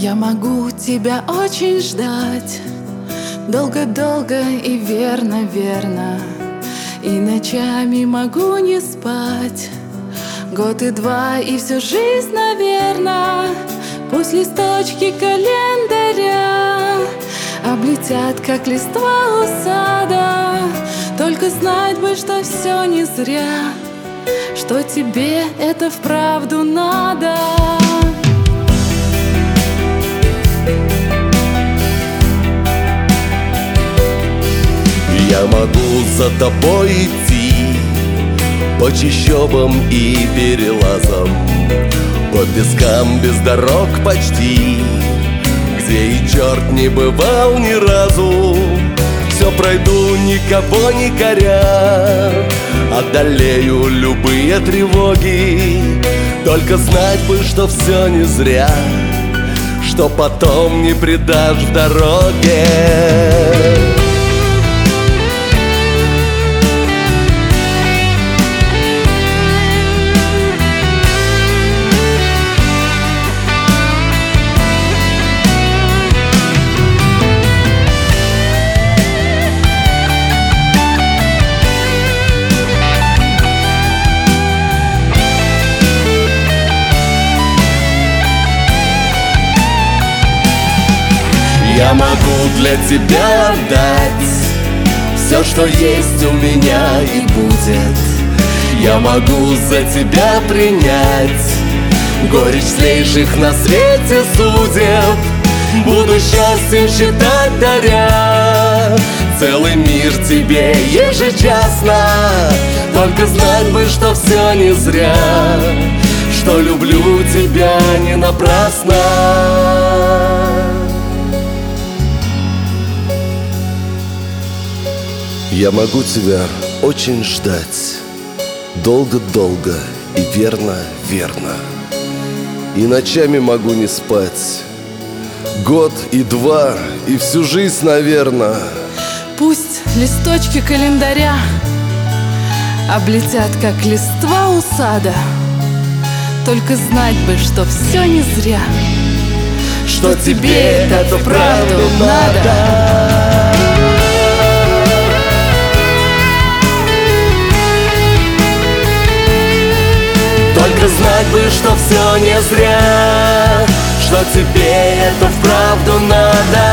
Я могу тебя очень ждать, долго-долго и верно-верно. И ночами могу не спать, год и два, и всю жизнь, наверно. Пусть листочки календаря облетят, как листва у сада. Только знать бы, что все не зря, что тебе это вправду надо. Я могу за тобой идти по чащобам и перелазам, по пескам без дорог почти, где и черт не бывал ни разу. Все пройду, никого не коря, одолею любые тревоги. Только знать бы, что все не зря, что потом не предашь в дороге. Я могу для тебя отдать все, что есть у меня и будет. Я могу за тебя принять горечь злейших на свете судеб. Буду счастьем считать, даря целый мир тебе ежечасно. Только знать бы, что все не зря, что люблю тебя не напрасно. Я могу тебя очень ждать, долго-долго и верно-верно. И ночами могу не спать, год и два, и всю жизнь, наверно. Пусть листочки календаря облетят, как листва у сада. Только знать бы, что все не зря, что тебе это вправду надо. Только знать бы, что все не зря, что тебе это вправду надо.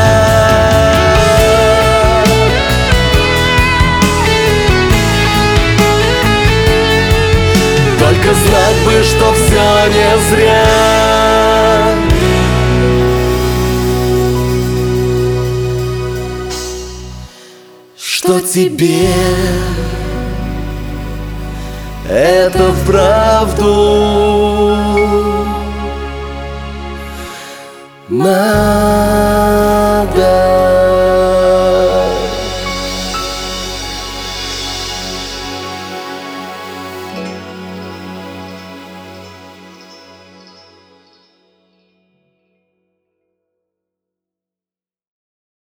Только знать бы, что все не зря, что тебе это вправду надо.